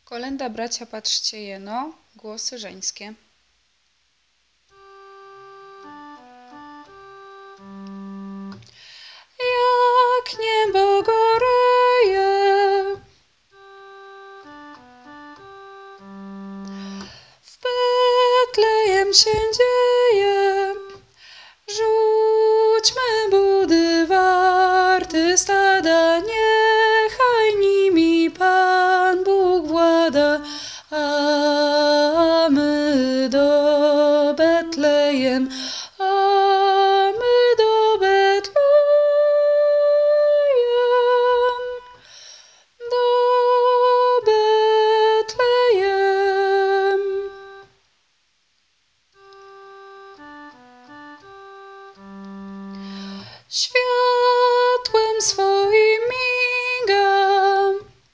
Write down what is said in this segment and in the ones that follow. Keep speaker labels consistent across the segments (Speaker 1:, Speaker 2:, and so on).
Speaker 1: Kolęda, bracia, patrzcie jeno, głosy żeńskie. Jak niebo goreje, w Betlejem się dzieje, rzućmy budy warty stada, niechaj nimi Pan Bóg włada, a my do Betlejem, a my do Betlejem, do Betlejem. Światłem swoim miga,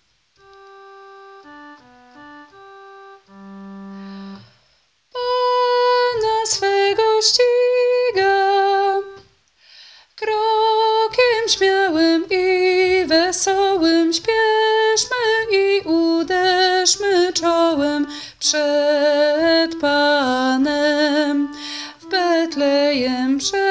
Speaker 1: Pana swego ściga, krokiem śmiałym i wesołym śpieszmy i uderzmy czołem przed Panem, w Betlejem przed